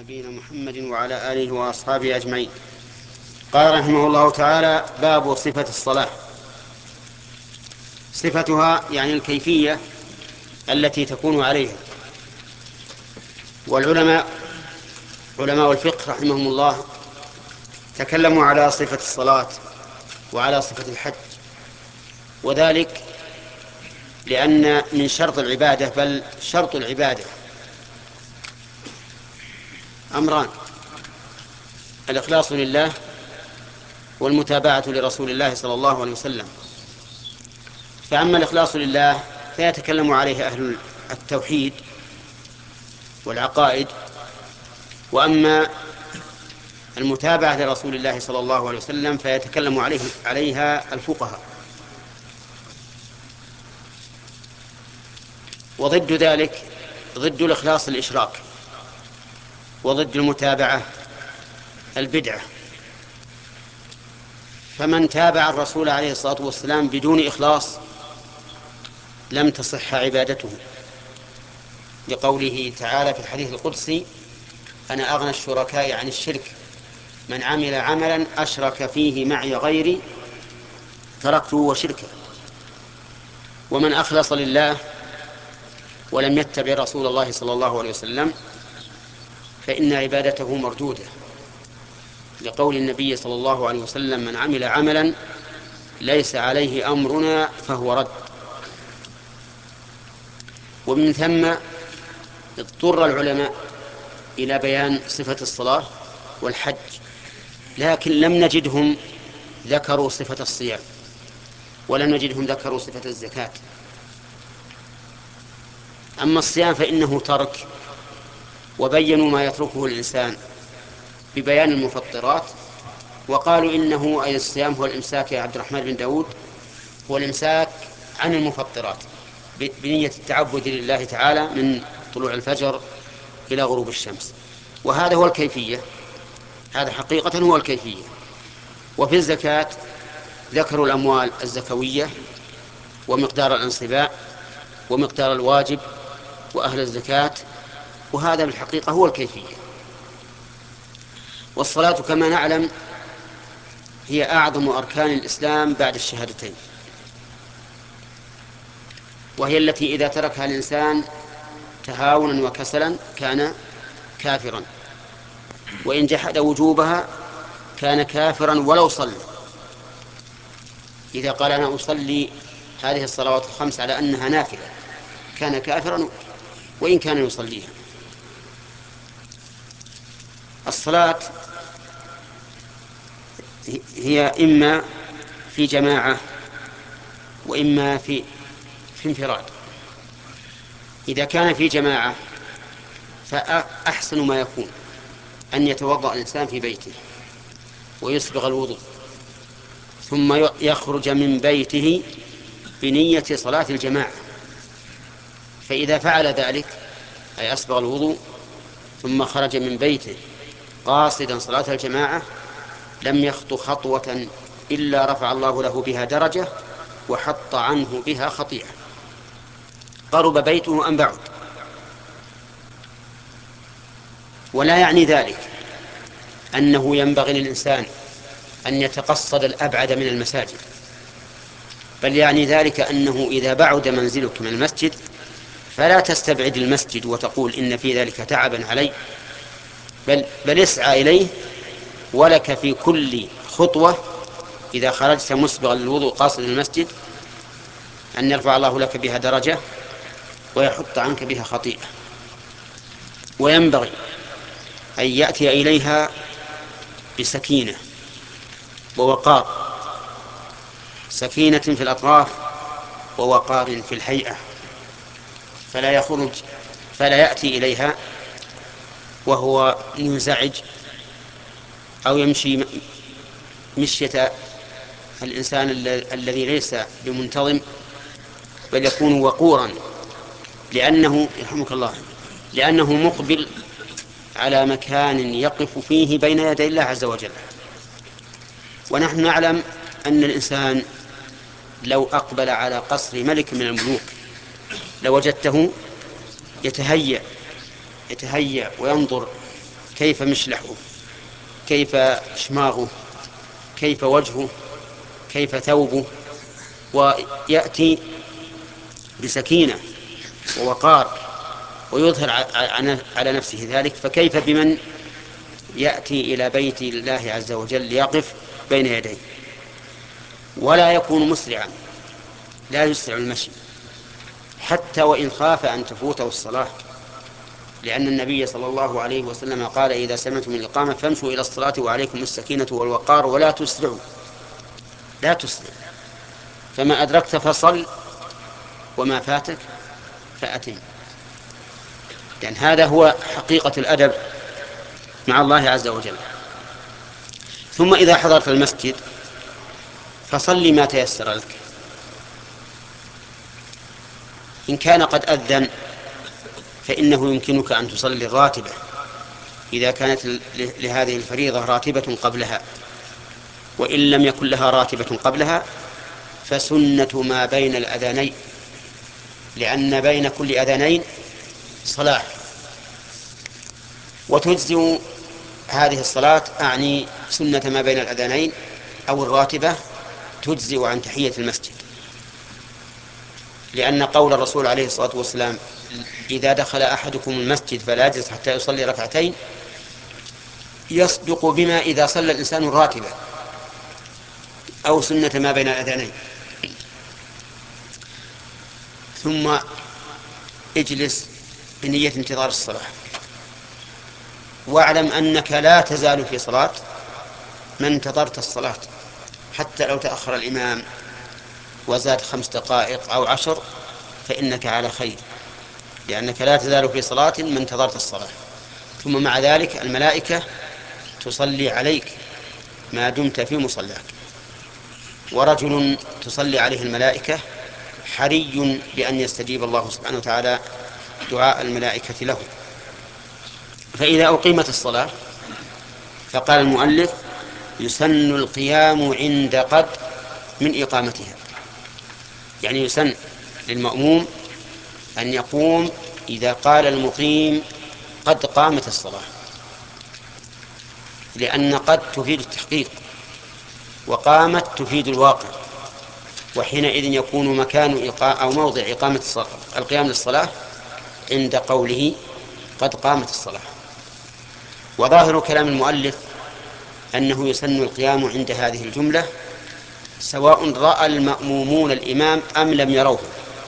نبينا محمد وعلى آله وأصحابه أجمعين. قال رحمه الله تعالى: باب صفة الصلاة. صفتها يعني الكيفية التي تكون عليها. علماء الفقه رحمهم الله تكلموا على صفة الصلاة وعلى صفة الحج، وذلك لأن من شرط العبادة، بل شرط العبادة، أمران: الإخلاص لله والمتابعة لرسول الله صلى الله عليه وسلم. فأما الإخلاص لله فيتكلم عليه أهل التوحيد والعقائد، وأما المتابعة لرسول الله صلى الله عليه وسلم فيتكلم عليها الفقهاء. وضد ذلك، ضد الإخلاص الإشراك، وضد المتابعة البدعة. فمن تابع الرسول عليه الصلاة والسلام بدون إخلاص لم تصح عبادته، لقوله تعالى في الحديث القدسي: أنا أغنى الشركاء عن الشرك، من عمل عملا أشرك فيه معي غيري تركته وشركه. ومن أخلص لله ولم يتبع رسول الله صلى الله عليه وسلم فإن عبادته مردودة، لقول النبي صلى الله عليه وسلم: من عمل عملا ليس عليه أمرنا فهو رد. ومن ثم اضطر العلماء إلى بيان صفة الصلاة والحج، لكن لم نجدهم ذكروا صفة الصيام، ولم نجدهم ذكروا صفة الزكاة. أما الصيام فإنه ترك، وبينوا ما يتركه الإنسان ببيان المفطرات، وقالوا إنه أي الصيام هو الإمساك يا عبد الرحمن بن داود، هو الإمساك عن المفطرات بنية التعبد لله تعالى من طلوع الفجر إلى غروب الشمس. وهذا هو الكيفية، هذا حقيقة هو الكيفية. وفي الزكاة ذكروا الأموال الزكوية ومقدار الانصباء ومقدار الواجب وأهل الزكاة، وهذا بالحقيقة هو الكيفية. والصلاة كما نعلم هي أعظم أركان الإسلام بعد الشهادتين، وهي التي إذا تركها الإنسان تهاونا وكسلا كان كافرا، وإن جحد وجوبها كان كافرا ولو صلى. إذا قال أنا أصلي هذه الصلوات الخمس على أنها نافلة كان كافرا وإن كان يصليها. الصلاة هي إما في جماعة وإما في انفراد. إذا كان في جماعة فأحسن ما يكون أن يتوضأ الإنسان في بيته ويسبغ الوضوء، ثم يخرج من بيته بنية صلاة الجماعة. فإذا فعل ذلك أي أسبغ الوضوء ثم خرج من بيته قاصدا صلاة الجماعة لم يخطو خطوة إلا رفع الله له بها درجة وحط عنه بها خطيئة، قرب بيته أم بعد. ولا يعني ذلك أنه ينبغي للإنسان أن يتقصد الأبعد من المساجد، بل يعني ذلك أنه إذا بعد منزلك من المسجد فلا تستبعد المسجد وتقول إن في ذلك تعبا علي، بل اسعى إليه، ولك في كل خطوة إذا خرجت مسبغا للوضوء قاصد المسجد أن يرفع الله لك بها درجة ويحط عنك بها خطيئة. وينبغي أن يأتي إليها بسكينة ووقار، سكينة في الأطراف ووقار في الهيئة، فلا يأتي إليها وهو منزعج أو يمشي مشية الإنسان الذي ليس بمنتظم، بل يكون وقورا، لأنه يرحمك الله لأنه مقبل على مكان يقف فيه بين يدي الله عز وجل. ونحن نعلم أن الإنسان لو أقبل على قصر ملك من الملوك لوجدته يتهيأ وينظر كيف مشلحه، كيف شماغه، كيف وجهه، كيف ثوبه، ويأتي بسكينة ووقار ويظهر على نفسه ذلك، فكيف بمن يأتي إلى بيت الله عز وجل ليقف بين يديه؟ ولا يكون مسرعا، لا يسرع المشي حتى وإن خاف أن تفوته الصلاة، لأن النبي صلى الله عليه وسلم قال: إذا سمعتم الإقامة فامشوا إلى الصلاة وعليكم السكينة والوقار ولا تسرعوا. لا تسرع، فما أدركت فصل وما فاتك فأتم، لأن هذا هو حقيقة الأدب مع الله عز وجل. ثم إذا حضرت المسجد فصل ما تيسر لك. إن كان قد أذن فإنه يمكنك أن تصلي الراتبة إذا كانت لهذه الفريضة راتبة قبلها، وإن لم يكن لها راتبة قبلها فسنة ما بين الأذانين، لأن بين كل أذانين صلاة. وتجزئ هذه الصلاة، أعني سنة ما بين الأذانين أو الراتبة، تجزئ عن تحية المسجد، لأن قول الرسول عليه الصلاة والسلام: إذا دخل أحدكم المسجد فلا يجلس حتى يصلي ركعتين، يصدق بما إذا صلى الإنسان الراتبة أو سنة ما بين الأذانين. ثم اجلس بنية انتظار الصلاة، واعلم أنك لا تزال في صلاة ما انتظرت الصلاة، حتى لو تأخر الإمام وزاد 5 دقائق أو 10 فإنك على خير، لأنك لا تزال في صلاة ما انتظرت الصلاة. ثم مع ذلك الملائكة تصلي عليك ما دمت في مصلاك، ورجل تصلي عليه الملائكة حري بأن يستجيب الله سبحانه وتعالى دعاء الملائكة له. فإذا أقيمت الصلاة فقال المؤلف: يسن القيام عند قد من إقامتها، يعني يسن للمأموم أن يقوم إذا قال المقيم: قد قامت الصلاة، لأن قد تفيد التحقيق، وقامت تفيد الواقع، وحينئذ يكون مكان أو موضع إقامة القيام للصلاة عند قوله: قد قامت الصلاة. وظاهر كلام المؤلف أنه يسن القيام عند هذه الجملة سواء رأى المأمومون الإمام أم لم يروه،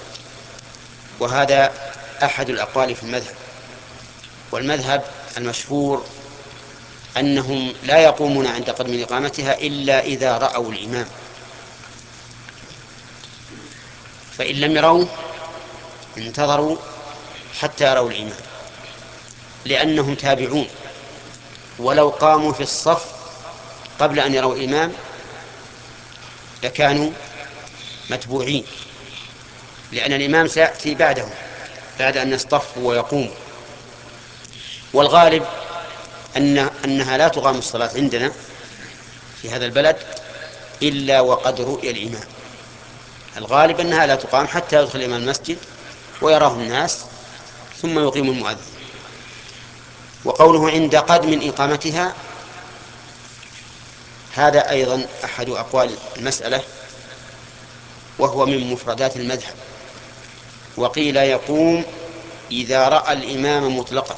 وهذا أحد الأقوال في المذهب. والمذهب المشهور أنهم لا يقومون عند قدم إقامتها إلا إذا رأوا الإمام، فإن لم يروا انتظروا حتى يروا الإمام، لأنهم تابعون، ولو قاموا في الصف قبل أن يروا الإمام لكانوا متبوعين، لأن الإمام سيأتي بعدهم بعد أن يصطفوا ويقوموا. والغالب أنها لا تقام الصلاة عندنا في هذا البلد إلا وقد رؤي الإمام. الغالب أنها لا تقام حتى يدخل الإمام المسجد ويراه الناس ثم يقيم المؤذن. وقوله عند قد من إقامتها هذا أيضا أحد أقوال المسألة، وهو من مفردات المذهب. وقيل يقوم إذا رأى الإمام مطلقا،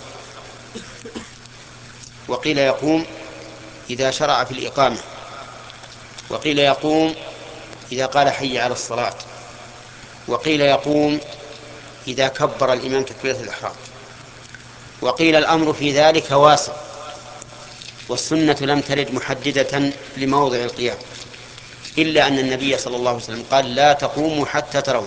وقيل يقوم إذا شرع في الإقامة، وقيل يقوم إذا قال حي على الصلاة، وقيل يقوم إذا كبر الإمام تكبيرة الإحرام، وقيل الأمر في ذلك واسع، والسنة لم ترد محددة لموضع القيام، إلا أن النبي صلى الله عليه وسلم قال: لا تقوموا حتى تروني.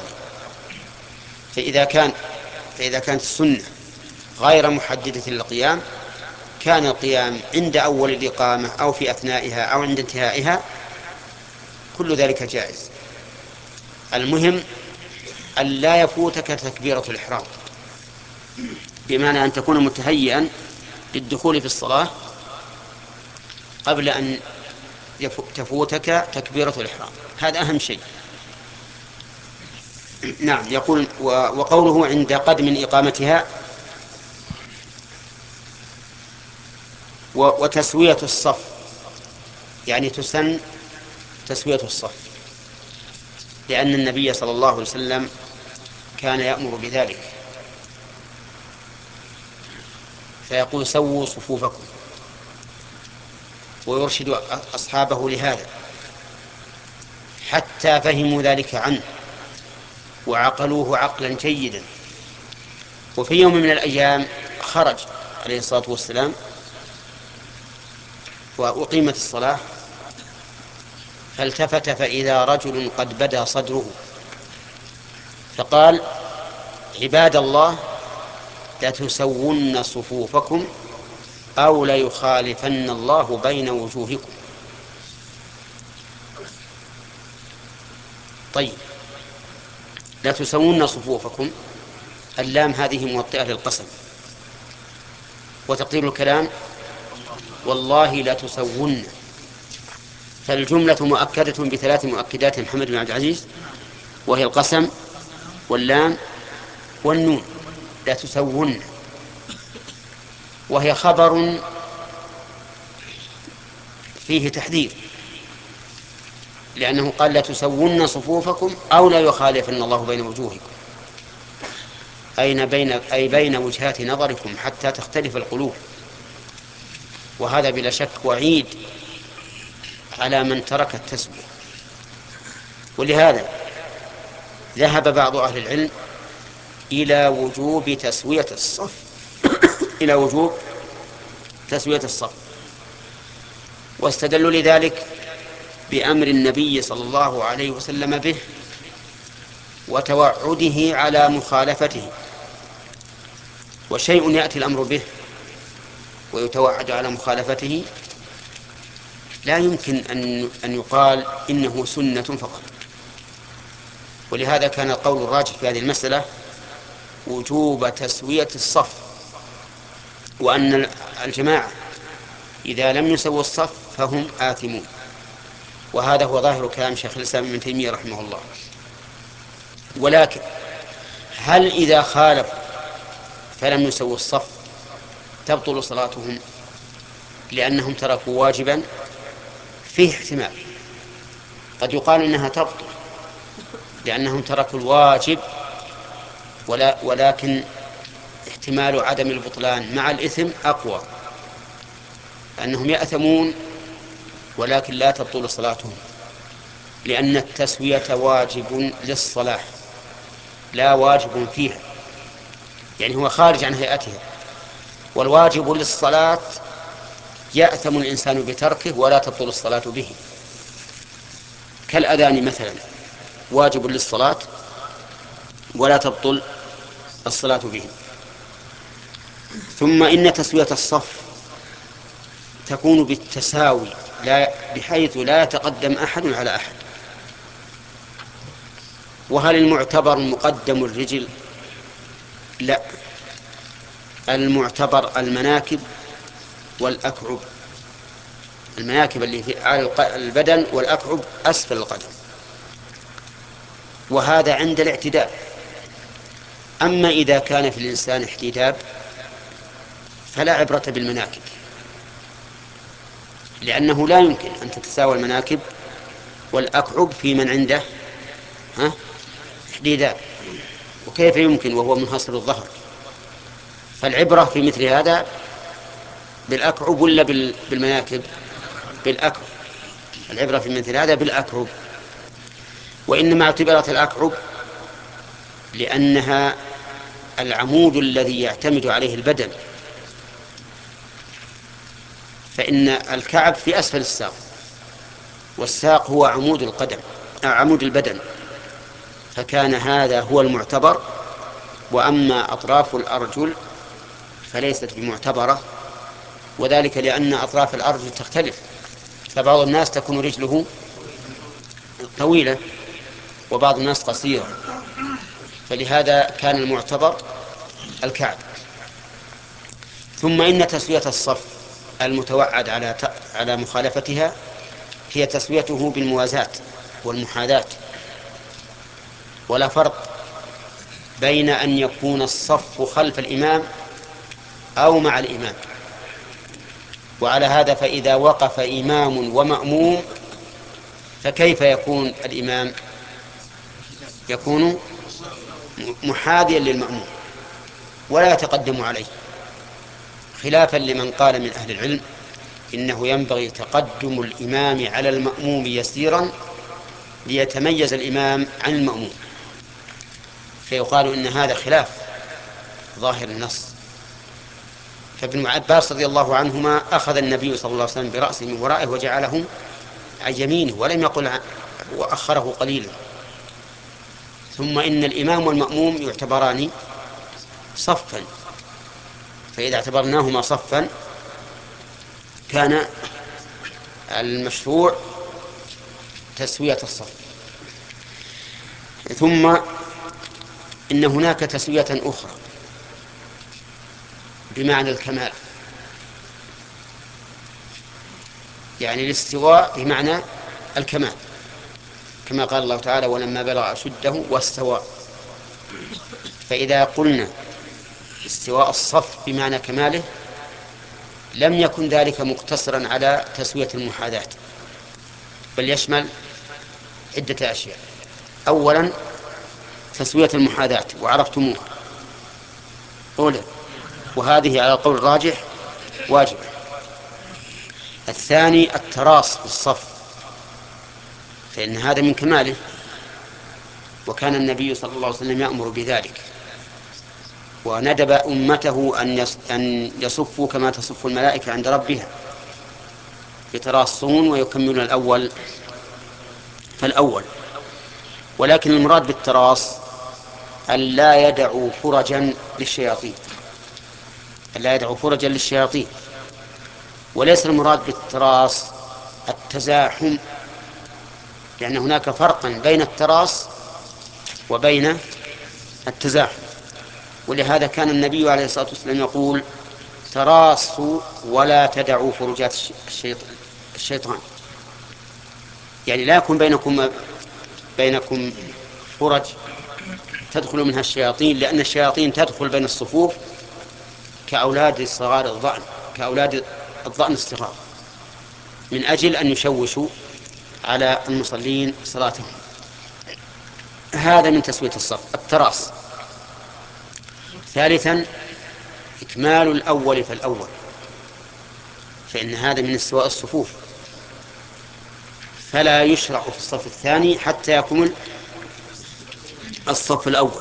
فإذا كانت السنة غير محددة للقيام كان القيام عند أول الإقامة أو في أثنائها أو عند انتهائها، كل ذلك جائز. المهم أن لا يفوتك تكبيرة الإحرام، بمعنى أن تكون متهيئا للدخول في الصلاة قبل أن تفوتك تكبيرة الإحرام، هذا أهم شيء. نعم. يقول: وقوله عند قدم إقامتها وتسوية الصف، يعني تسن تسوية الصف، لأن النبي صلى الله عليه وسلم كان يأمر بذلك، فيقول سووا صفوفكم، ويرشد أصحابه لهذا حتى فهموا ذلك عنه وعقلوه عقلا جيدا. وفي يوم من الأيام خرج عليه الصلاة والسلام وأقيمت الصلاة، فالتفت فإذا رجل قد بدا صدره، فقال: عباد الله، لتسون صفوفكم أو ليخالفن الله بين وجوهكم. طيب، لتسون صفوفكم، اللام هذه موطئة للقسم، وتقدير الكلام: والله لتسون. فالجملة مؤكدة بثلاث مؤكدات محمد بن عبد العزيز، وهي القسم واللام والنون. لتسون، وهي خبر فيه تحذير، لأنه قال: لتسون صفوفكم أو لا يخالفن الله بين وجوهكم، أي بين وجهات نظركم حتى تختلف القلوب. وهذا بلا شك وعيد على من ترك التسوية. ولهذا ذهب بعض أهل العلم إلى وجوب تسوية الصف إلى وجوب تسوية الصف، واستدلوا لذلك بأمر النبي صلى الله عليه وسلم به وتوعده على مخالفته. وشيء يأتي الأمر به ويتوعد على مخالفته لا يمكن أن يقال إنه سنة فقط. ولهذا كان القول الراجح في هذه المسألة وجوب تسوية الصف، وأن الجماعة إذا لم يسووا الصف فهم آثمون. وهذا هو ظاهر كلام شيخ الإسلام ابن تيمية رحمه الله. ولكن هل إذا خالفوا فلم يسووا الصف تبطل صلاتهم لأنهم تركوا واجبا؟ فيه احتمال، قد يقال إنها تبطل لأنهم تركوا الواجب، ولكن احتمال عدم البطلان مع الإثم أقوى، أنهم يأثمون ولكن لا تبطل صلاتهم، لأن التسوية واجب للصلاة لا واجب فيها، يعني هو خارج عن هيئتها. والواجب للصلاة يأثم الإنسان بتركه ولا تبطل الصلاة به، كالأذان مثلا واجب للصلاة ولا تبطل الصلاة به. ثم إن تسوية الصف تكون بالتساوي، بحيث لا يتقدم أحد على أحد. وهل المعتبر مقدم الرجل؟ لا، المعتبر المناكب والأكعب. المناكب اللي في أعلى البدن، والأكعب أسفل القدم، وهذا عند الاعتدال. أما إذا كان في الإنسان احتداب فلا عبرة بالمناكب، لأنه لا يمكن أن تتساوى المناكب والأكعب في من عنده احتداب، وكيف يمكن وهو منحصر الظهر؟ فالعبرة في مثل هذا بالأكعب ولا بالمناكب؟ بالأكعب. العبرة في مثل هذا بالأكعب. وإنما اعتبرت الأكعب لأنها العمود الذي يعتمد عليه البدن، فإن الكعب في أسفل الساق، والساق هو عمود القدم عمود البدن، فكان هذا هو المعتبر. وأما أطراف الأرجل فليست بمعتبرة، وذلك لأن أطراف الأرجل تختلف، فبعض الناس تكون رجله طويلة وبعض الناس قصيرة، فلهذا كان المعتبر الكعب. ثم إن تسوية الصف المتوعد على مخالفتها هي تسويته بالموازاة والمحاذاة. ولا فرق بين أن يكون الصف خلف الإمام أو مع الإمام، وعلى هذا فإذا وقف إمام ومأموم فكيف يكون الإمام؟ يكون محاذيا للمأموم ولا يتقدم عليه، خلافا لمن قال من أهل العلم إنه ينبغي تقدم الإمام على المأموم يسيرا ليتميز الإمام عن المأموم، فيقال إن هذا خلاف ظاهر النص. فابن عباس رضي الله عنهما أخذ النبي صلى الله عليه وسلم برأسه من ورائه وجعله عن يمينه ولم يقل وأخره قليلا. ثم إن الإمام والمأموم يعتبران صفا، فإذا اعتبرناهما صفا كان المشروع تسوية الصف. ثم إن هناك تسوية أخرى بمعنى الكمال، يعني الاستواء بمعنى الكمال، كما قال الله تعالى ولما بلغ أشده واستوى. فإذا قلنا استواء الصف بمعنى كماله لم يكن ذلك مقتصرا على تسوية المحاذاة، بل يشمل عدة أشياء. أولا تسوية المحاذاة وعرفتموها أولا، وهذه على القول الراجح واجب. الثاني التراص في الصف، فإن هذا من كماله، وكان النبي صلى الله عليه وسلم يأمر بذلك، وندب أمته أن يصفوا كما تصف الملائكة عند ربها، يتراصون ويكملون الأول فالأول. ولكن المراد بالتراص أن لا يدعوا فرجا للشياطين، ألا يدعوا فرجا للشياطين، وليس المراد بالتراص التزاحم، لأن هناك فرقا بين التراص وبين التزاحم. ولهذا كان النبي عليه الصلاة والسلام يقول تراصوا ولا تدعوا فرجات الشيطان، يعني لا يكون بينكم فرج تدخل منها الشياطين، لأن الشياطين تدخل بين الصفوف كأولاد صغار الضأن، كأولاد الضأن الصغار، من أجل أن يشوشوا على المصلين صلاتهم. هذا من تسوية الصف التراص. ثالثا إكمال الأول فالأول، فإن هذا من استواء الصفوف، فلا يشرع في الصف الثاني حتى يكمل الصف الأول.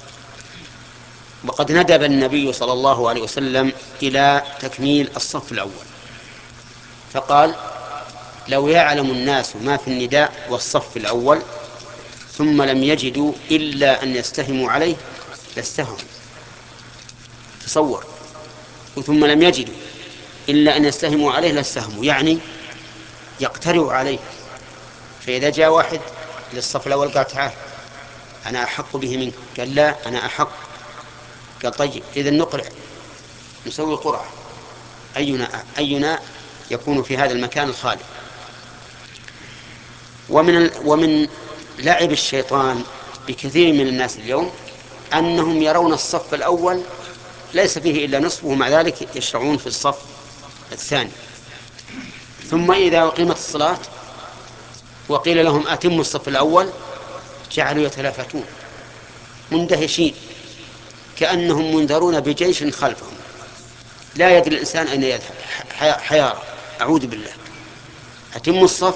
وقد ندب النبي صلى الله عليه وسلم إلى تكميل الصف الأول، فقال لو يعلم الناس ما في النداء والصف الأول ثم لم يجدوا إلا أن يستهموا عليه لاستهموا. تصور، ثم لم يجدوا إلا أن يستهموا عليه لاستهموا، يعني يقترعوا عليه. فإذا جاء واحد للصف الأول قال تعال أنا أحق به منك، قال لا أنا أحق، قال طيب إذن نقرع، نسوي قرعة أينا يكون في هذا المكان الخالي. ومن لعب الشيطان بكثير من الناس اليوم أنهم يرون الصف الأول ليس فيه إلا نصفه، ومع ذلك يشرعون في الصف الثاني. ثم إذا أقيمت الصلاة وقيل لهم أتموا الصف الأول جعلوا يتلافتون مندهشين كأنهم منذرون بجيش خلفهم، لا يدري الإنسان أين يذهب، حيارى. أعوذ بالله، أتموا الصف،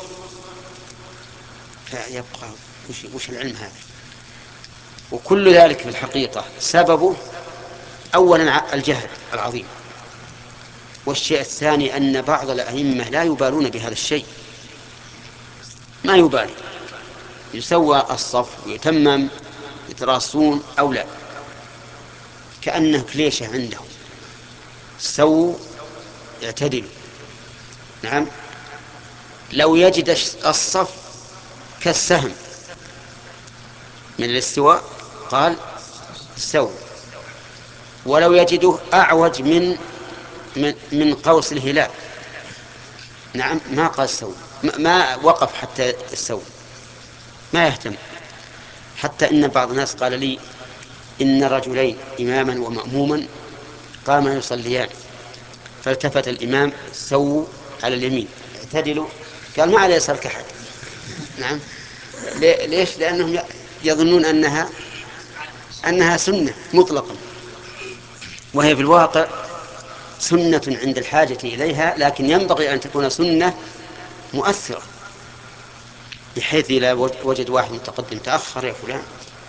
فيبقى وش العلم هذا؟ وكل ذلك في الحقيقة سببه أولا الجهل العظيم، والشيء الثاني أن بعض الأئمة لا يبالون بهذا الشيء، ما يبالي، يسوى الصف ويتمم، يتراصون أو لا، كأنه كليشة عندهم، سووا اعتدلوا. نعم، لو يجد الصف كالسهم من الاستواء قال استووا، ولو يجده أعوج من قوس الهلال نعم ما قال استووا، ما وقف حتى استووا، ما يهتم. حتى إن بعض الناس قال لي إن رجلين إماما ومأموما قاما يصليان، فالتفت الإمام: سووا على اليمين، اعتدلوا. قال: ما على يسارك أحد. نعم. ليش؟ لأنهم يظنون أنها سنة مطلقا، وهي في الواقع سنة عند الحاجة إليها، لكن ينبغي أن تكون سنة مؤثرة، بحيث إذا وجد واحد متقدم: تأخر يا فلان.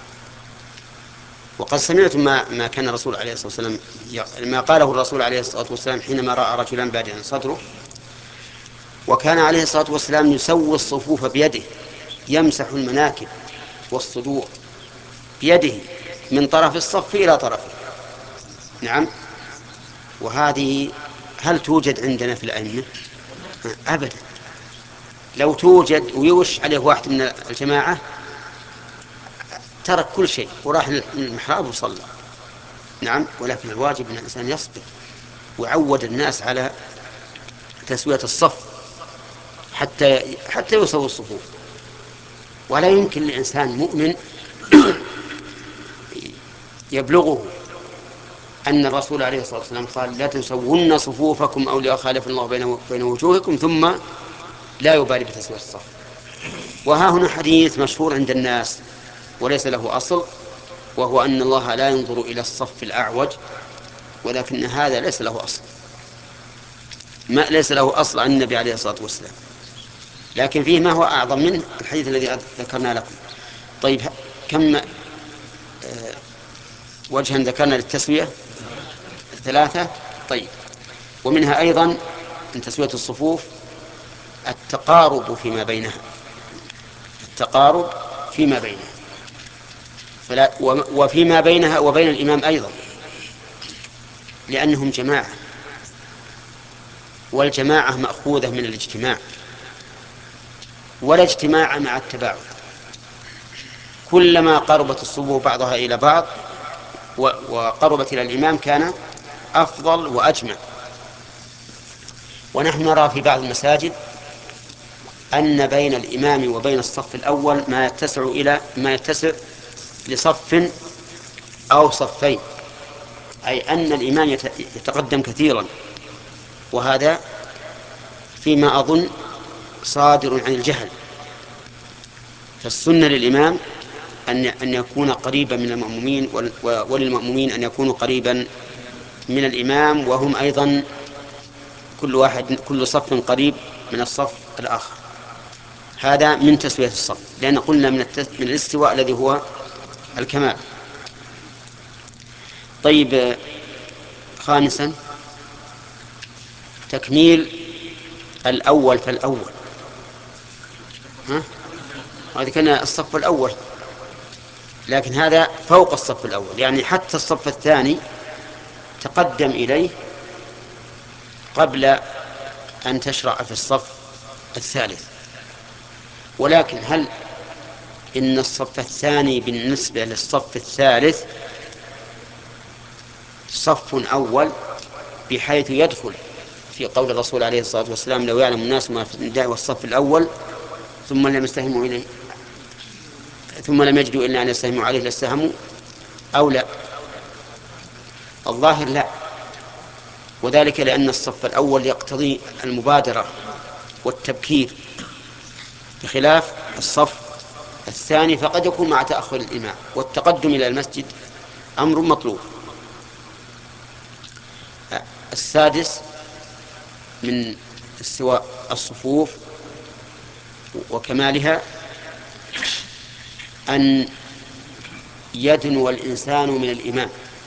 وقد سمعت ما كان الرسول عليه الصلاة والسلام ما قاله الرسول عليه الصلاة والسلام حينما رأى رجلا بادئا صدره، وكان عليه الصلاة والسلام يسوي الصفوف بيده، يمسح المناكب والصدور بيده من طرف الصف إلى طرفه. نعم. وهذه هل توجد عندنا في الأئمة؟ أبدا. لو توجد ويوش عليه واحد من الجماعة ترك كل شيء وراح للمحراب وصلى. نعم. ولكن الواجب أن الإنسان يصبر ويعود الناس على تسوية الصف حتى يسوي الصفوف. ولا يمكن لإنسان مؤمن يبلغه أن الرسول عليه الصلاة والسلام قال: لا تسوون صفوفكم أو ليخالف الله بين وجوهكم، ثم لا يبالي بتسوية الصف. وها هنا حديث مشهور عند الناس وليس له أصل، وهو أن الله لا ينظر إلى الصف الأعوج، ولكن هذا ليس له أصل، ليس له أصل عن النبي عليه الصلاة والسلام، لكن فيه ما هو أعظم منه، الحديث الذي ذكرنا لكم. طيب، كم وجها ذكرنا للتسوية؟ 3. طيب، ومنها أيضا من تسوية الصفوف التقارب فيما بينها، التقارب فيما بينها، وفيما بينها وبين الإمام أيضا، لأنهم جماعة، والجماعة مأخوذة من الاجتماع، ولا اجتماع مع التباعد. كلما قربت الصفوف بعضها إلى بعض وقربت إلى الإمام كان أفضل وأجمع. ونحن نرى في بعض المساجد أن بين الإمام وبين الصف الأول ما يتسع لصف أو صفين، أي أن الإمام يتقدم كثيرا، وهذا فيما أظن صادر عن الجهل. فالسنة للإمام أن يكون قريبا من المأمومين، وللمأمومين أن يكونوا قريبا من الإمام، وهم أيضا كل صف قريب من الصف الآخر. هذا من تسوية الصف، لأن قلنا من الاستواء الذي هو الكمال. طيب، 5. تكميل الأول فالأول. هذا كان الصف الأول، لكن هذا فوق الصف الأول، يعني حتى الصف الثاني تقدم إليه قبل أن تشرع في الصف الثالث. ولكن هل إن الصف الثاني بالنسبة للصف الثالث صف أول، بحيث يدخل في قول الرسول عليه الصلاة والسلام: لو يعلم الناس ما في النداء والصف الأول ثم لم يجدوا إلا أن يستهموا عليه لاستهموا، أو لا؟ الظاهر لا، وذلك لأن الصف الأول يقتضي المبادرة والتبكير، بخلاف الصف الثاني فقد يكون مع تأخر الإمام، والتقدم إلى المسجد أمر مطلوب. 6 من استواء الصفوف وكمالها أن يدنو الإنسان من الإمام،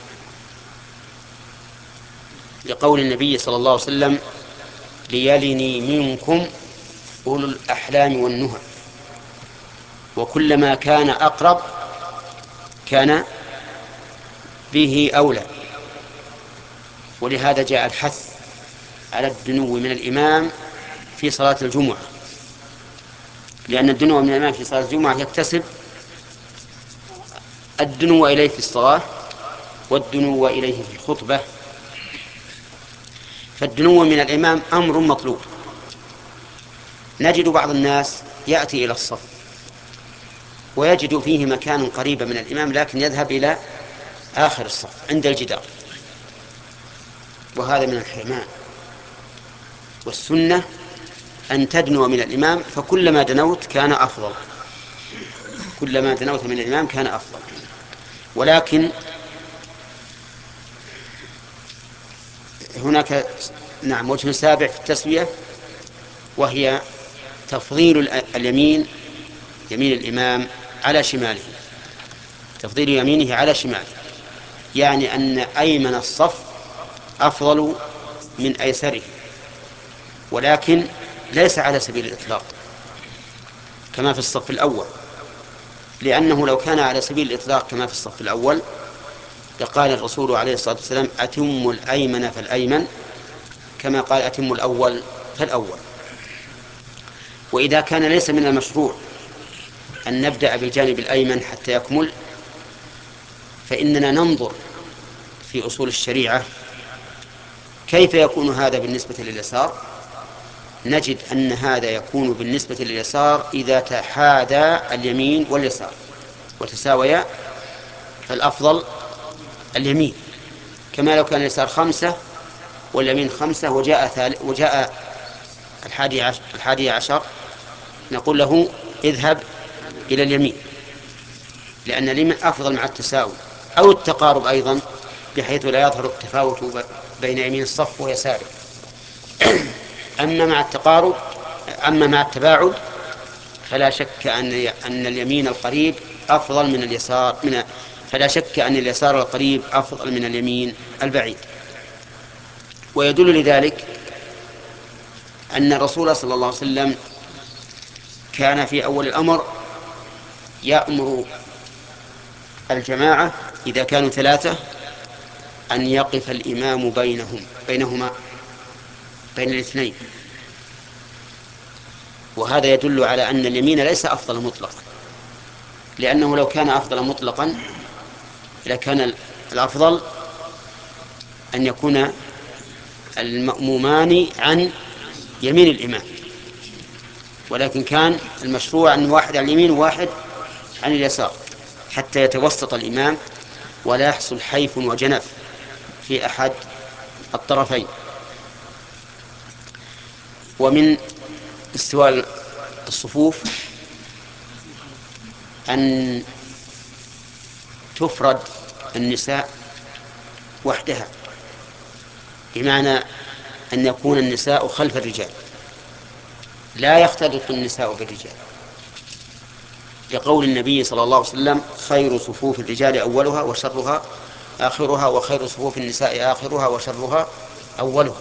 لقول النبي صلى الله عليه وسلم: ليلني منكم أولو الأحلام والنهى. وكلما كان أقرب كان به أولى، ولهذا جاء الحث على الدنو من الإمام في صلاة الجمعة، لأن الدنو من الإمام في صلاة الجمعة يكتسب الدنو إليه في الصلاة والدنو إليه في الخطبة. فالدنو من الإمام أمر مطلوب. نجد بعض الناس يأتي إلى الصف ويجد فيه مكان قريبا من الإمام، لكن يذهب إلى آخر الصف عند الجدار، وهذا من الحرمان. والسنة أن تدنو من الإمام، فكلما دنوت كان أفضل، كلما دنوت من الإمام كان أفضل. ولكن هناك نعم وجه سابع في التسوية، وهي تفضيل اليمين، يمين الإمام على شماله، تفضيل يمينه على شماله، يعني أن أيمن الصف أفضل من أيسره، ولكن ليس على سبيل الإطلاق كما في الصف الأول، لأنه لو كان على سبيل الإطلاق كما في الصف الأول لقال الرسول عليه الصلاة والسلام: أتم الأيمن فالأيمن، كما قال أتم الأول فالأول. وإذا كان ليس من المشروع أن نبدأ بالجانب الأيمن حتى يكمل، فإننا ننظر في أصول الشريعة كيف يكون هذا بالنسبة لليسار، نجد أن هذا يكون بالنسبة لليسار إذا تحادى اليمين واليسار وتساويا، فالأفضل اليمين، كما لو كان اليسار 5 واليمين 5 وجاء الحادي عشر، نقول له اذهب إلى اليمين، لأن اليمين أفضل مع التساوي أو التقارب أيضا، بحيث لا يظهر التفاوت بين يمين الصف ويساره. أما مع التباعد فلا شك أن اليمين القريب أفضل من اليسار، فلا شك أن اليسار القريب أفضل من اليمين البعيد. ويدل لذلك أن الرسول صلى الله عليه وسلم كان في أول الأمر يأمر الجماعة إذا كانوا 3 أن يقف الإمام بينهما بين الاثنين، وهذا يدل على أن اليمين ليس أفضل مطلقا، لأنه لو كان أفضل مطلقا لكان الأفضل أن يكون المأمومان عن يمين الإمام، ولكن كان المشروع أن واحد عن اليمين وواحد عن اليسار حتى يتوسط الإمام ولا يحصل حيف وجنف في أحد الطرفين. ومن استواء الصفوف أن تفرد النساء وحدها، بمعنى أن يكون النساء خلف الرجال، لا يختلط النساء بالرجال، لقول النبي صلى الله عليه وسلم: خير صفوف الرجال أولها وشرها آخرها، وخير صفوف النساء آخرها وشرها أولها.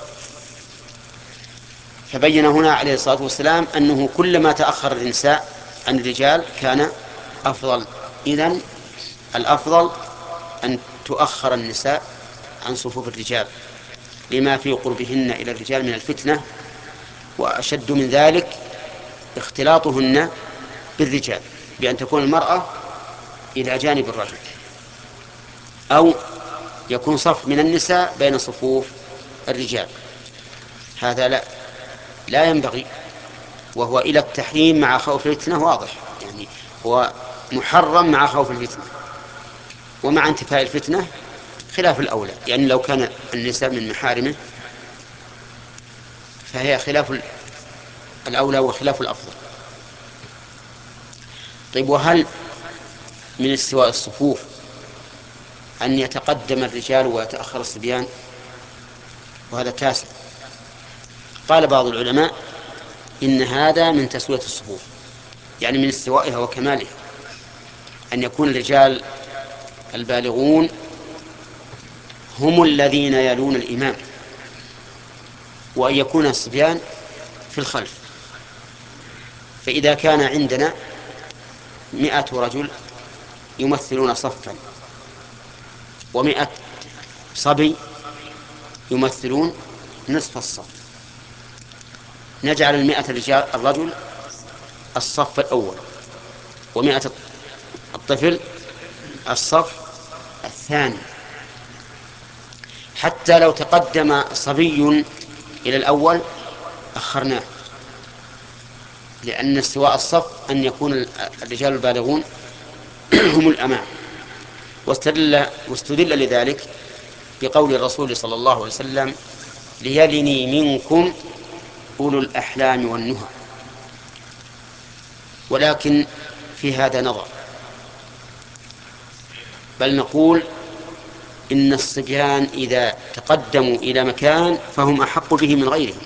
فبين هنا عليه الصلاة والسلام أنه كلما تأخر النساء عن الرجال كان أفضل. إذن الأفضل أن تؤخر النساء عن صفوف الرجال لما في قربهن إلى الرجال من الفتنة، وأشد من ذلك اختلاطهن بالرجال، بأن تكون المرأة إلى جانب الرجل، أو يكون صف من النساء بين صفوف الرجال. هذا لا ينبغي، وهو إلى التحريم مع خوف الفتنة واضح، يعني هو محرم مع خوف الفتنة، ومع انتفاء الفتنة خلاف الأولى، يعني لو كان النساء من محارمه فهي خلاف الأولى وخلاف الأفضل. طيب، وهل من استواء الصفوف أن يتقدم الرجال ويتأخر الصبيان؟ وهذا تاسع. قال بعض العلماء إن هذا من تسوية الصفوف، يعني من استوائها وكمالها، أن يكون الرجال البالغون هم الذين يلون الإمام، وأن يكون الصبيان في الخلف. فإذا كان عندنا 100 رجل يمثلون صفا، و100 صبي يمثلون نصف الصف، نجعل 100 الرجل الصف الأول، و100 الطفل الصف الثاني، حتى لو تقدم صبي إلى الأول أخرناه، لأن استواء الصف أن يكون الرجال البالغون هم الأمام. واستدل لذلك بقول الرسول صلى الله عليه وسلم: ليلني منكم أولو الأحلام والنهى. ولكن في هذا نظر، بل نقول إن الصبيان إذا تقدموا إلى مكان فهم أحق به من غيرهم،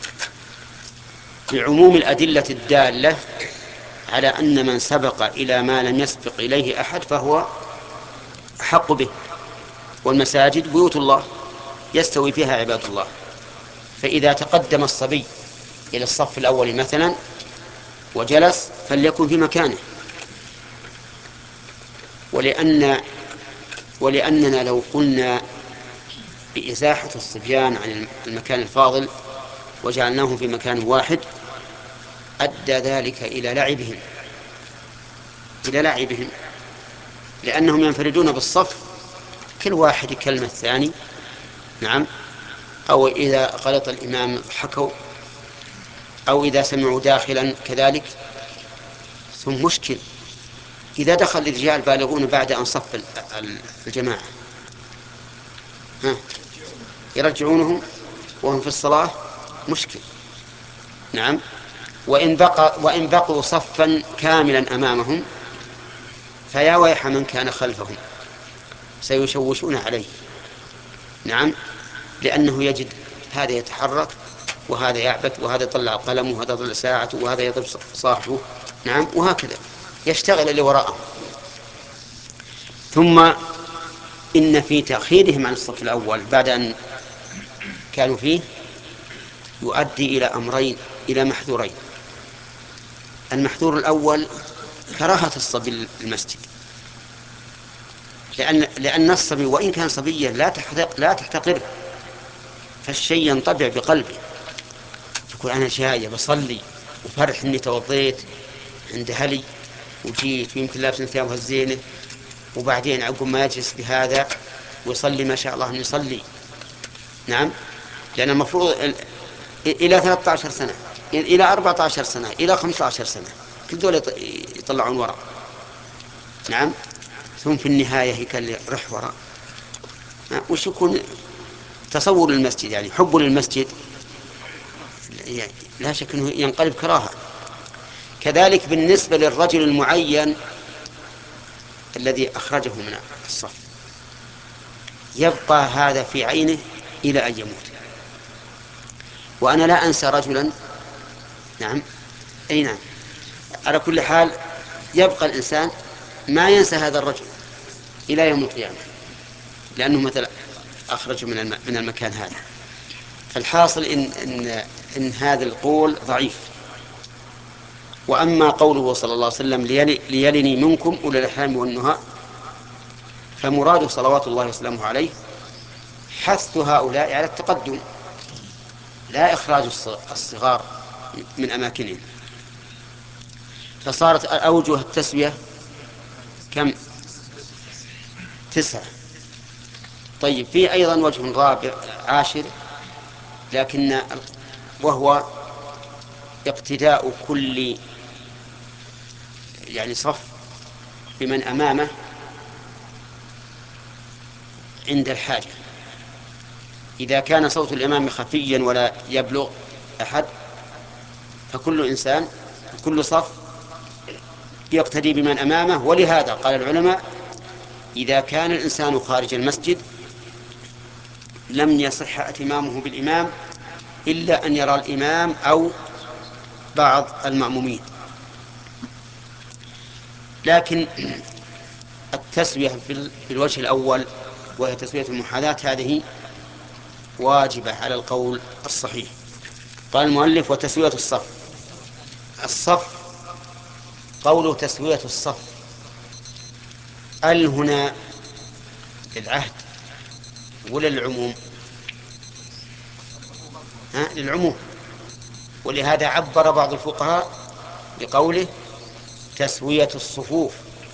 لعموم الأدلة الدالة على أن من سبق إلى ما لم يسبق إليه أحد فهو أحق به. والمساجد بيوت الله يستوي فيها عباد الله، فإذا تقدم الصبي إلى الصف الأول مثلا وجلس فليكن في مكانه. ولأننا لو قلنا بإزاحة الصبيان عن المكان الفاضل وجعلناهم في مكان واحد أدى ذلك إلى لعبهم، لأنهم ينفردون بالصف، كل واحد يكلم الثاني. نعم. أو إذا غلط الإمام حكوا، أو إذا سمعوا داخلا كذلك. ثم مشكل إذا دخل الرجال بالغون بعد أن صف الجماعة، يرجعونهم وهم في الصلاة، مشكل. نعم. وإن بقوا صفا كاملا أمامهم فيا ويح من كان خلفهم، سيشوشون عليه. نعم. لأنه يجد هذا يتحرك وهذا يعبث وهذا يطلع قلمه وهذا يطلع ساعته وهذا يضرب صاحبه. نعم. وهكذا يشتغل اللي وراءه. ثم إن في تأخيرهم عن الصف الأول بعد أن كانوا فيه يؤدي إلى أمرين، إلى محذورين. المحذور الأول كراهة الصبي المسجد، لأن الصبي وإن كان صبيا لا تحتقره، فالشيء ينطبع بقلبه. تقول أنا جاي بصلي وفرح إني توضيت عند هلي وجيت ويمكن لابس ثيابها الزينة، وبعدين عقب ما يجلس بهذا ويصلي ما شاء الله أن يصلي. نعم. لأن المفروض إلى 13 سنة، إلى 14 سنة، إلى 15 سنة، كل دول يطلعون وراء. نعم. ثم في النهاية يكل رح وراء. وش يكون تصور للمسجد؟ يعني حب للمسجد يعني لا شك أنه ينقلب كراهة. كذلك بالنسبة للرجل المعين الذي أخرجه من الصف، يبقى هذا في عينه إلى أن يموت. وأنا لا أنسى رجلا. نعم. أي نعم. على كل حال يبقى الإنسان ما ينسى هذا الرجل إلى يوم القيامة، لأنه مثلا أخرج من المكان هذا. فالحاصل إن هذا القول ضعيف. وأما قوله صلى الله عليه وسلم ليلني منكم أولي الأحلام والنهى، فمراده صلوات الله وسلامه عليه حث هؤلاء على التقدم، لا إخراج الصغار من أماكنهم. فصارت أوجه التسوية كم؟ 9. طيب في أيضا وجه رابع عاشر، لكن وهو اقتداء كل يعني صف بمن أمامه عند الحاجة. إذا كان صوت الإمام خفيا ولا يبلغ أحد فكل إنسان كل صف يقتدي بمن أمامه. ولهذا قال العلماء إذا كان الإنسان خارج المسجد لم يصح اتمامه بالإمام إلا أن يرى الإمام أو بعض المأمومين. لكن التسوية في الوجه الأول وهي تسوية المحاذاة هذه واجبة على القول الصحيح. قال المؤلف وتسوية الصف قوله تسوية الصف هنا للعهد ولا للعموم؟ للعموم. ولهذا عبر بعض الفقهاء بقوله تسوية الصفوف.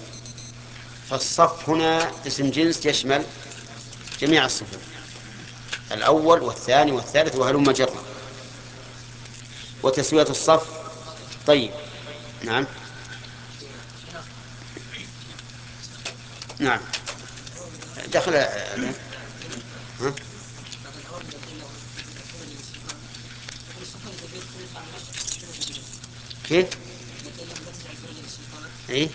فالصف هنا اسم جنس يشمل جميع الصفوف، الأول والثاني والثالث وهلم جرا. وتسوية الصف. طيب. نعم. نعم. دخل. ها؟ كيف؟ إيه؟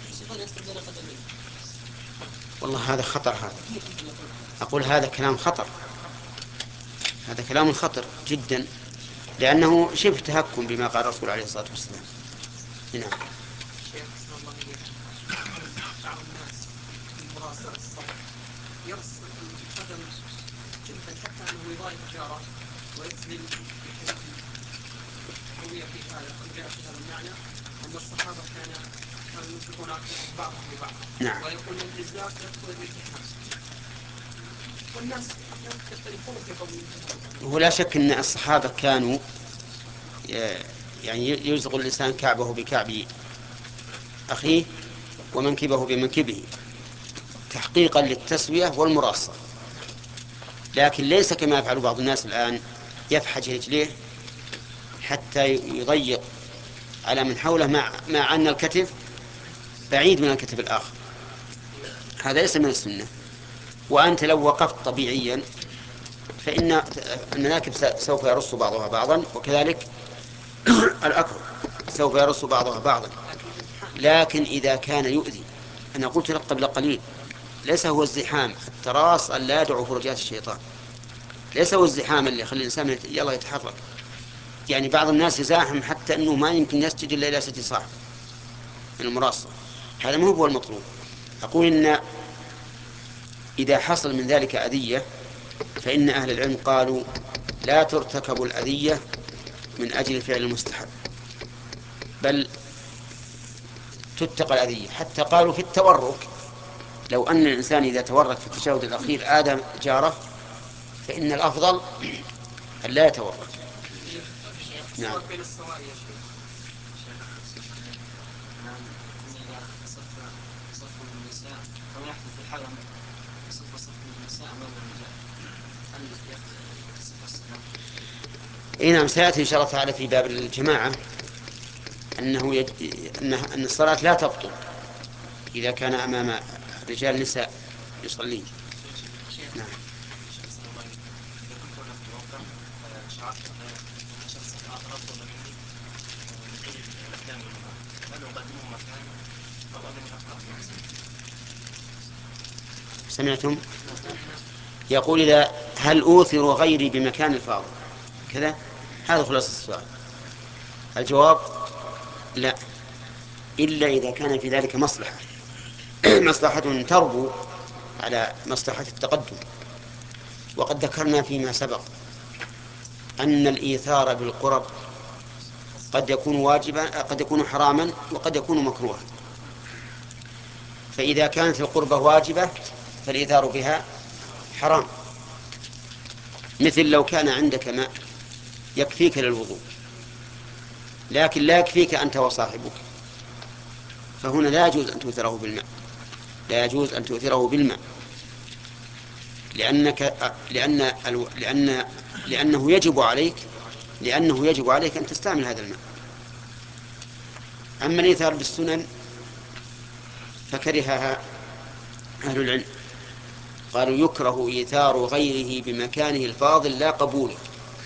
والله هذا خطر، هذا أقول هذا كلام خطر، هذا كلام خطر جدا، لأنه شبه تهكم بما قال الرسول عليه الصلاة والسلام. نعم. شيخ أحسن الله إليك، بعض الناس في مراسلة الصف يرسل القدم جدا حتى أنه يضايق جاره ويسهل بحديث روي في هذا أو جاء في هذا المعنى أن الصحابة كانوا ينفقون بعضهم لبعض. نعم. ويقول الإزلاق يدخل الالتحام والناس يختلفون في قولهم. ولا شك أن الصحابة كانوا يعني يلصق الإنسان كعبه بكعب أخيه ومنكبه بمنكبه تحقيقا للتسوية والمراصة، لكن ليس كما يفعل بعض الناس الآن، يفحج رجليه حتى يضيق على من حوله مع أن الكتف بعيد من الكتف الآخر. هذا ليس من السنة. وأنت لو وقفت طبيعيا فإن المناكب سوف يرص بعضها بعضا، وكذلك الأكرم سوف يرص بعضها بعضا. لكن إذا كان يؤذي، أنا قلت لك قبل قليل ليس هو الزحام، التراص أن لا يدعو فرجات الشيطان، ليس هو الزحام اللي يخلي الإنسان يلا يتحرك. يعني بعض الناس يزاحم حتى أنه ما يمكن يسجد إلا إلى 6 صاع من المراصة، هذا ما هو المطلوب. أقول إن إذا حصل من ذلك أذية فإن أهل العلم قالوا لا ترتكب الأذية من أجل فعل المستحب، بل تتقى الأذية. حتى قالوا في التورك، لو أن الإنسان إذا تورك في التشهد الأخير آذى جاره فإن الأفضل أن لا يتورك. نعم. بين السواء يا شيخ. صف النساء أو يحدث الحرم صف النساء أمام الرجال، هل يصف الصلاة؟ إيه نعم، سيأتي إن شاء الله تعالى في باب الجماعة أن الصلاة لا تبطل إذا كان أمام رجال نساء يصلين. نعم. إذا كنت أنا في موقع شعرت أن شخص آخر أفضل مني لكي الأحلام والمهام، هل أقدمه مكان أو أنني أبقى في نفسي؟ سمعتم؟ يقول إذا هل أوثر غيري بمكان الفاضل كذا؟ هذا خلاص السؤال. الجواب لا، إلا إذا كان في ذلك مصلحة مصلحة تربو على مصلحة التقدم. وقد ذكرنا فيما سبق أن الإيثار بالقرب قد يكون واجبا، قد يكون حراما، وقد يكون مكروها. فإذا كانت القربة واجبة فالإيثار بها حرام، مثل لو كان عندك ماء يكفيك للوضوء لكن لا يكفيك أنت وصاحبك، فهنا لا يجوز أن تؤثره بالماء، لا يجوز أن تؤثره بالماء، لأنه يجب عليك، أن تستعمل هذا الماء. أما الإيثار بالسنن فكرهها أهل العلم، قالوا يكره إيثار غيره بمكانه الفاضل لا قبوله،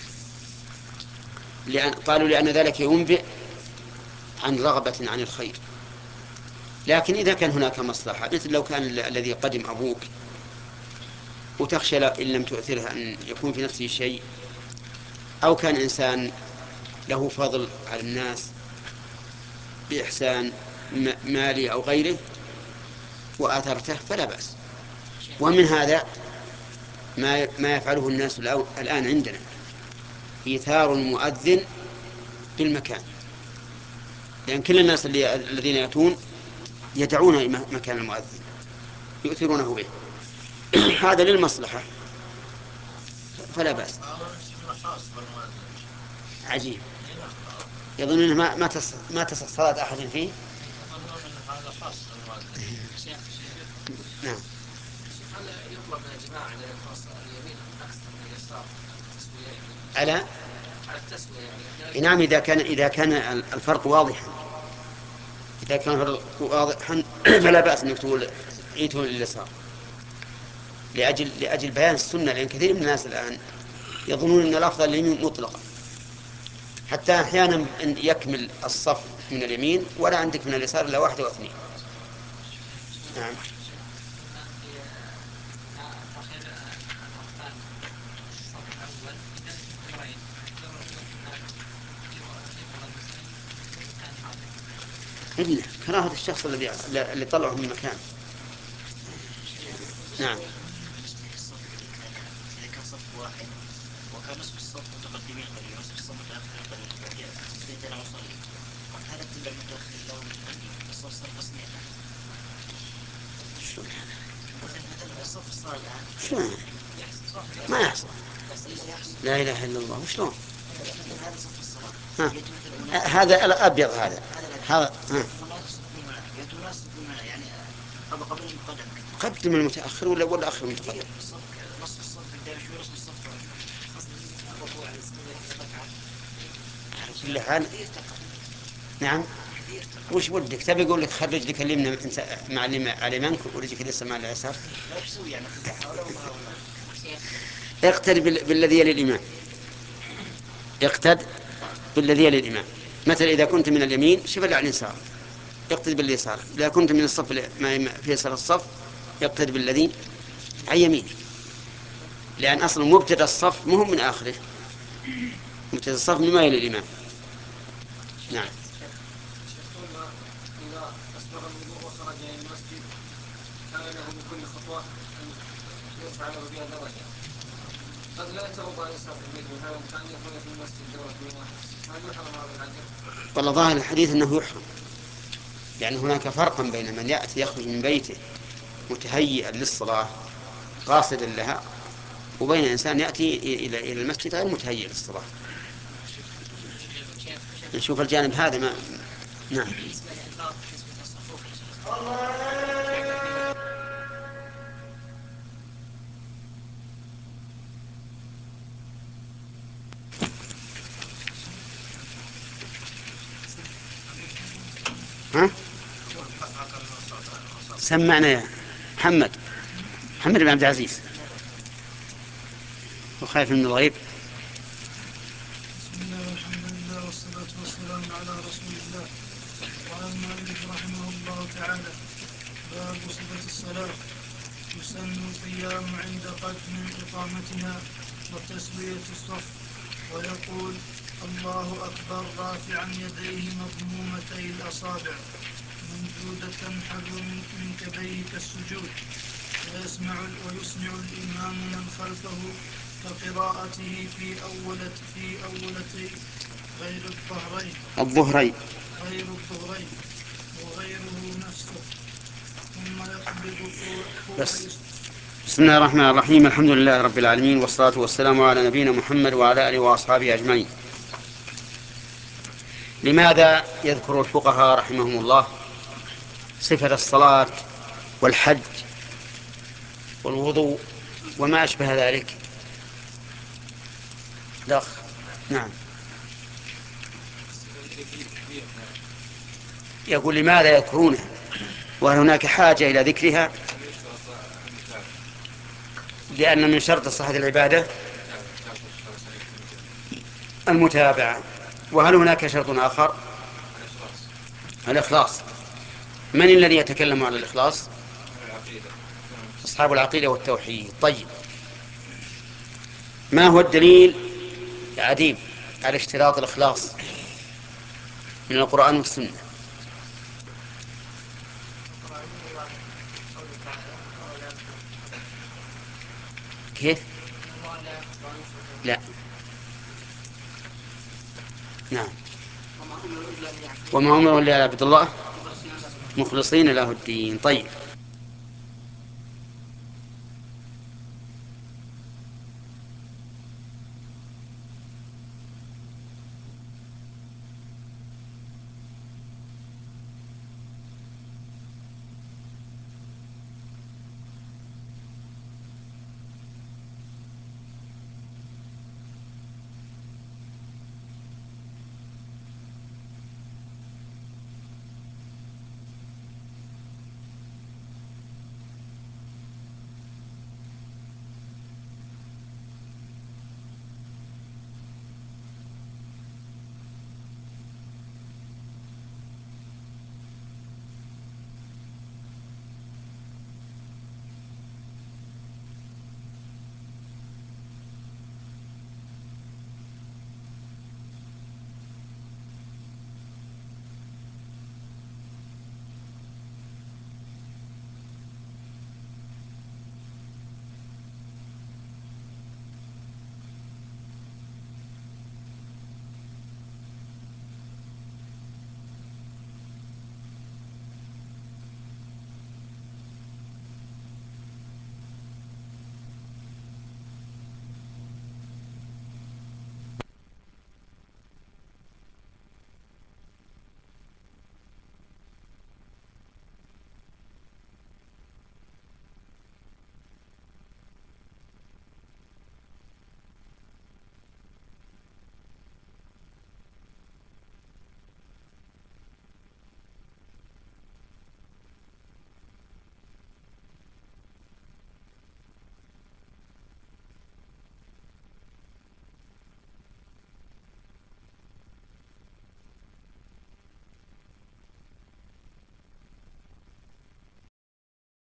قالوا لأن ذلك ينبئ عن رغبة عن الخير. لكن إذا كان هناك مصلحة، مثل لو كان الذي قدم أبوك وتخشى إن لم تؤثره أن يكون في نفسه شيء، أو كان إنسان له فضل على الناس بإحسان مالي أو غيره وآثرته فلا بأس. ومن هذا ما يفعله الناس الآن عندنا، إيثار المؤذن بالمكان، لأن كل الناس الذين يأتون يدعون مكان المؤذن يؤثرونه به هذا للمصلحة فلا بأس. عجيب، يظن أنه ما تصح صلاة أحد فيه. نعم. هل يطلب من الجماعة أن يتوسط اليمين أكثر من اليسار تسوية على التسوية يعني؟ نعم، إذا كان الفرق واضحا، إذا كان الفرق واضحا فلا بأس أنك تقول ايته لليسار لأجل بيان السنة، لأن كثير من الناس الآن يظنون أن الأفضل اليمين مطلقا. حتى أحيانا إن يكمل الصف من اليمين ولا عندك من اليسار إلا واحد أو اثنين. نعم. الآن في تأخير الأركان الصف الأول إذا دورين، الدور الأول يبقى المسلم، الدور الثاني بعد. إلا كراهة الشخص اللي طلعه من مكان. نعم. بالنسبة للصف إذا كان صف واحد وكان نصف الصف متقدمين قليلا ونصف الصف متأخرين قليلا بالنسبة أنا أصلي هذا اتبع المتأخرين له المتقدمين الصف صار قسمين مثلا الصف صار الآن شلون ما يحصل؟ لا إله إلا الله. وشلون هذا صف الصلاة هذا الأبيض هذا يتناسب يعني قبل المقدم قدم المتأخر ولا أخر المتقدم. نصف الصف قدام شوي نصف الصف على كل حال. نعم. وش ودك تبي يقول لك خرج لك اليمنى انت مع على يمينك ورجلك اليسار مع اليسار؟ لا بسوي يعني اقتد بالذي يلي الإمام. اقتد بالذي يلي الإمام. مثلا إذا كنت من اليمين شوف اللي على اليسار يقتد باليسار. إذا كنت من الصف في يسار الصف يقتد بالذي على يمينه، لأن أصلا مبتدأ الصف مهم من آخره. مبتدأ الصف مما يلي الإمام. نعم. إذا أسبغ الوضوء وخرج إلى المسجد كان له بكل خطوة أن يرفع له بها درجة. قد لا يتوضأ الإنسان في البيت مثلا كان يكون في المسجد دورة مياه، هل يحرم هذا الأجر؟ والله ظاهر الحديث أنه يحرم، يعني هناك فرقا بين من يأتي يخرج من بيته متهيئا للصلاة قاصدا لها وبين إنسان يأتي إلى المسجد غير متهيئ للصلاة. نشوف الجانب هذا ما. نعم. ها؟ سمعنا يا محمد بن عبد العزيز وخايف من الغيب. بسم الله والحمد لله والصلاة والسلام على رسول الله. قال المؤلف رحمه الله تعالى: باب صفة الصلاة. يسن القيام عند قدم إقامتها وتسوية الصف، ويقول الله أكبر رافعا يديه مضمومتي الأصابع ممدودة حذو منكبيه كالسجود، ويسمع الإمام من خلفه كقراءته في أولتي غير الظهرين وغيره نفسه، ثم يقبض بس. بسم الله الرحمن الرحيم. الحمد لله رب العالمين، والصلاة والسلام على نبينا محمد وعلى آله وأصحابه أجمعين. لماذا يذكر الفقهاء رحمهم الله صفة الصلاة والحج والوضوء وما أشبه ذلك؟ الأخ. نعم. يقول لماذا يذكرونها وهل هناك حاجة إلى ذكرها؟ لأن من شرط صحة العبادة المتابعة. وهل هناك شرط آخر؟ الإخلاص. من الذي يتكلم عن الإخلاص؟ أصحاب العقيدة والتوحيد. طيب، ما هو الدليل يا عديم على اشتراط الإخلاص من القرآن والسنة؟ كيف؟ لا. نعم. وما أمروا إلا ليعبدوا الله مخلصين له الدين. طيب،